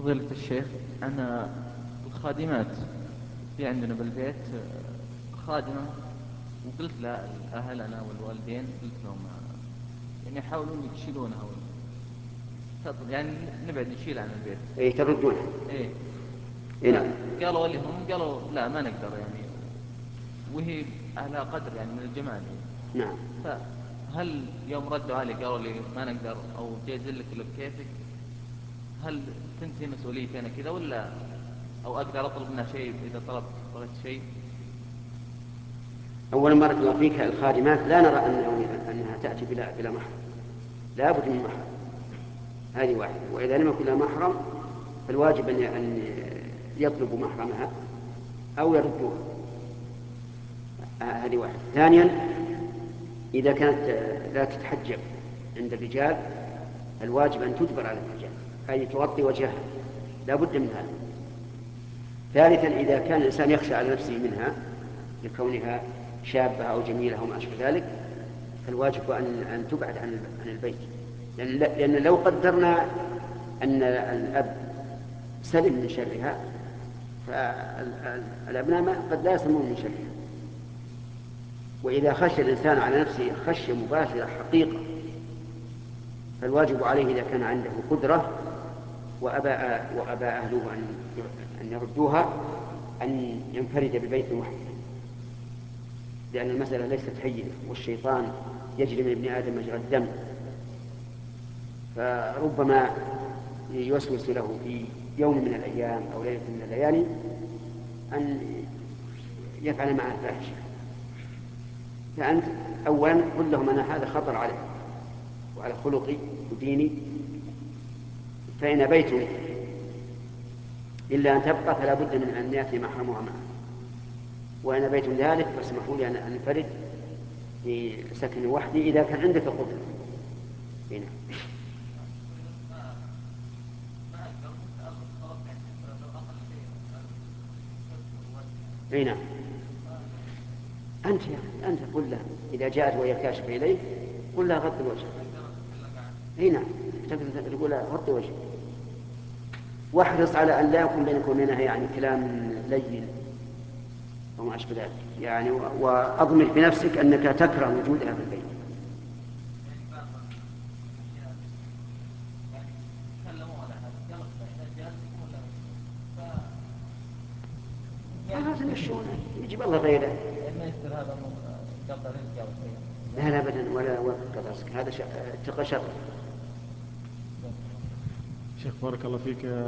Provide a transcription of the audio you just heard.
فضيلة الشيخ، أنا الخادمات في عندنا بالبيت خادمة، وقلت لأهلنا والوالدين، قلت لهم يعني يحاولون يشيلونها يعني نبعد نشيلها عن البيت. أي تردونها. إيه. إيه نعم. فقالوا لي هم قالوا لا ما نقدر يعني، وهي على قدر يعني من الجمال يعني. نعم. فهل يوم ردوا علي قالوا لي ما نقدر أو جايز لك اللي بكيفك، هل تنتهي مسؤوليتي أنا كذا، ولا أو أقدر أطلب منها شيء إذا طلبت شيء؟ أولا بارك الله فيك، الخادمات لا نرى أنها تأتي بلا محرم، لا بد من محرم، هذه واحدة. وإذا لم يكن لها محرم فالواجب أن يطلبوا محرمها أو يردوها، هذه واحدة. ثانيا، إذا كانت لا تتحجب عند الرجال الواجب أن تجبر على الحجاب، أي تغطي وجهها، لا بد من هذا. ثالثا، إذا كان الإنسان يخشى على نفسه منها لكونها شابة أو جميلة أو ما أشبه ذلك، فالواجب أن تبعد عن البيت، لأن لو قدرنا أن الأب سلم من شرها فالأبناء قد لا يسلمون من شرها. وإذا خشى الإنسان على نفسه خشية مباشرة حقيقة، فالواجب عليه إذا كان عنده قدرة وأبى أهله أن يردوها أن ينفرد ببيت وحده، لأن المسألة ليست هينة، والشيطان يجري من ابن آدم مجرى الدم، فربما يوسوس له في يوم من الأيام أو ليلة من الليالي أن يفعل معه الفاحشة. فأنت أولا قل لهم أن هذا خطر علي وعلى خلقي وديني، فإن أبيتم إلا أن تبقى فلا بد من أن يأتي محرمها معه، وإن أبيتم ذلك فاسمحوا لي أن أنفرد في سكن وحدي إذا كان عندك القدرة. هنا. أي نعم. أنت قل لها إذا جاءت وهي كاشفة إليك قل لها غطي الوجه. أي نعم، تقدر تقول لها غطي وجهك، واحرص على أن لا يكون بينك وبينها يعني كلام لين وما أشبه ذلك يعني، وأضمر بنفسك أنك تكره وجودها في البيت. خلاص نمشونه، يجيب الله غيره. ما يصير هذا قطع رزق أو شيء؟ لا لا أبدا، ولا قطع رزق، هذا اتقى شر. شيخ بارك الله فيك.